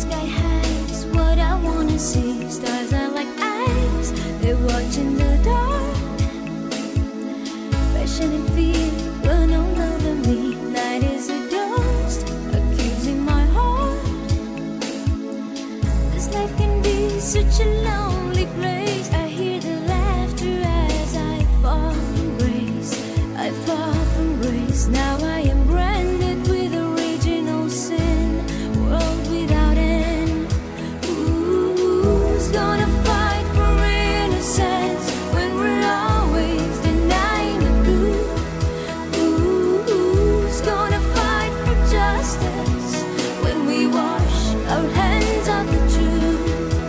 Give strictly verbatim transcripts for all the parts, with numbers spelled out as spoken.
sky high is what I wanna see. Stars are like eyes, they watch in the dark. Passion and fear run all over me. Night is a ghost accusing my heart. This life can be such a lonely place. I hear the laughter as I fall from grace. I fall from grace. Now I am branded with original sin. World without end. Who's gonna fight for innocence when we're always denying the truth? Who's gonna fight for justice when we wash our hands of the truth?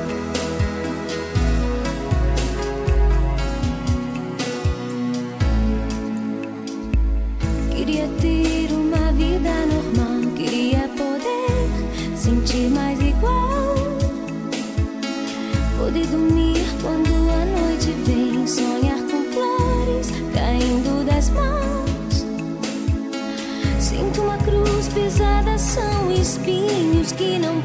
Queria ter uma vida normal, queria poder sentir mais igual, poder dormir quando a noite vem, sonhar com flores caindo das mãos. Sinto uma cruz pesada, são espinhos que não